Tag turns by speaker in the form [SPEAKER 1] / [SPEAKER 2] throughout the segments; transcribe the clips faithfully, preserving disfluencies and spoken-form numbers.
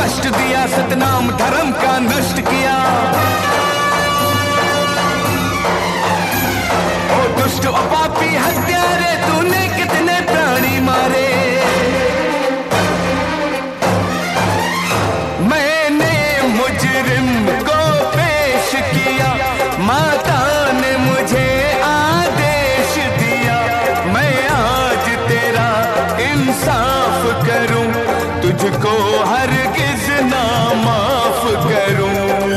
[SPEAKER 1] कष्ट दिया, सतनाम धर्म का नष्ट किया। ओ दुष्ट ओ पापी हत्यारे, तूने कितने प्राणी मारे। मैंने मुजरिम को पेश किया, माता ने मुझे आदेश दिया। मैं आज तेरा इंसाफ करूं, तुझको हरगिज ना माफ करूं।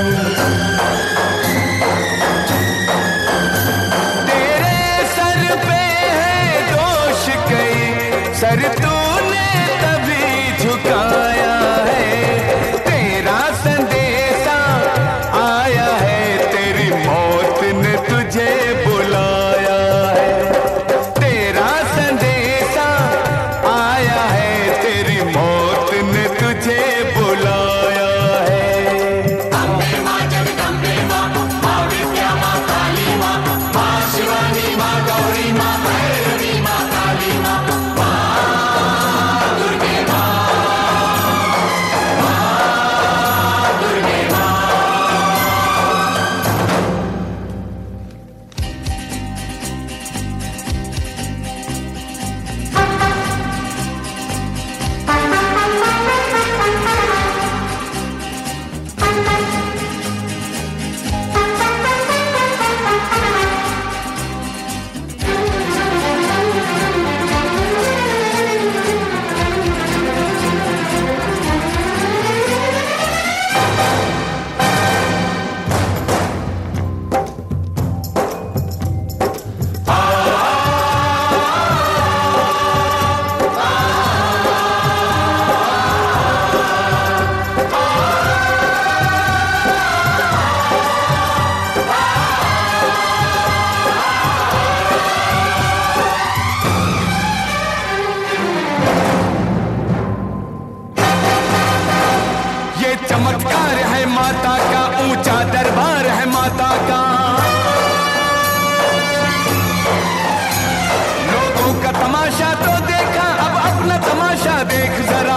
[SPEAKER 1] तेरे सर पे है दोष कई, सर तूने तभी झुकाया है। तेरा संदेशा आया है, तेरी मौत ने तुझे बुलाया है। तेरा संदेशा आया है, तेरी मौत ने तुझे बुलाया है।
[SPEAKER 2] अम्बे मां जगदम्बे मां, मां विद्या मां काली मां, मां शिवानी मां गौरी मां भैरवी मां काली मां, मां दुर्गे मां, मां दुर्गे मां।
[SPEAKER 1] ये चमत्कार है माता का, ऊंचा दरबार है माता का। लोगों का तमाशा तो देखा, अब अपना तमाशा देख जरा।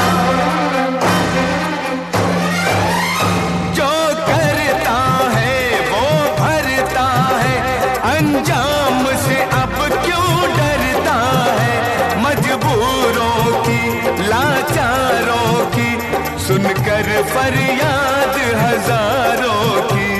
[SPEAKER 1] जो करता है वो भरता है, अंजाम से अब क्यों डरता है। मजबूरों की, लाचारों की, सुनकर फरियाद हजारों की।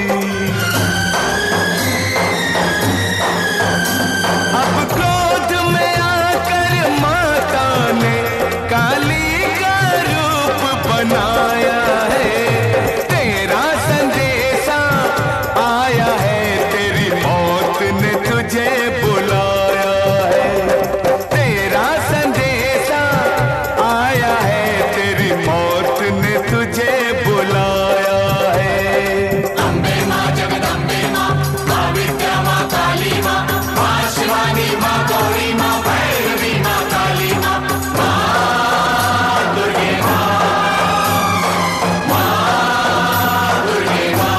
[SPEAKER 1] अब क्रोध में आकर माता ने काली का रूप बनाया है। तेरा संदेशा आया है, तेरी मौत ने तुझे बुलाया है। तेरा संदेशा आया है, तेरी मौत ने तुझे बुलाया है।
[SPEAKER 2] अम्बे मां जगदम्बे मां, मां विद्या मां काली मां, मां शिवानी मां गौरी मां भैरवी मां काली मां, मां दुर्गे मां, मां दुर्गे मां।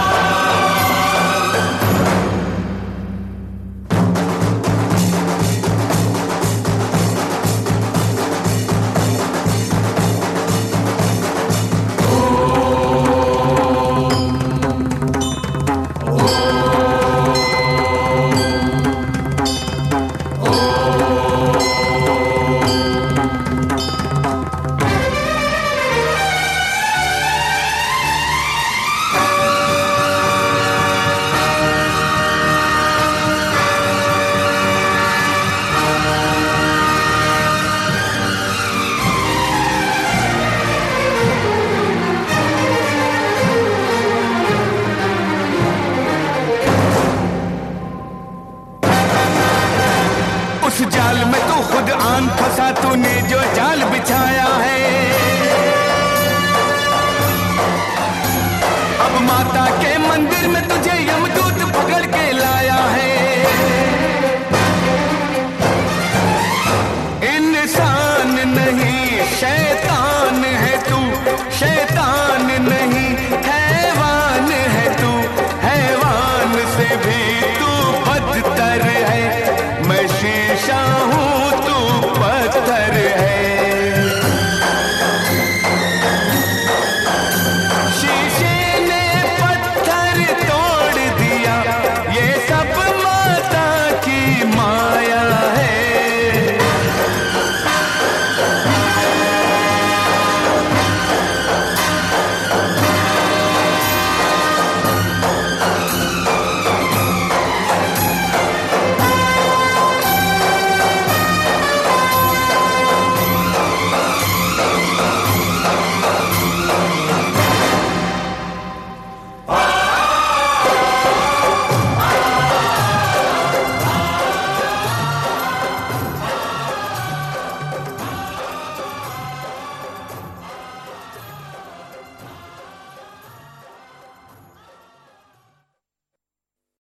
[SPEAKER 1] उस जाल में तू खुद आन फंसा, तूने जो जाल बिछाया है। अब माता के मंदिर में तुझे यमदूत पकड़ के लाया है। इंसान नहीं शैतान है तू, शैतान नहीं हैवान है तू, हैवान से भी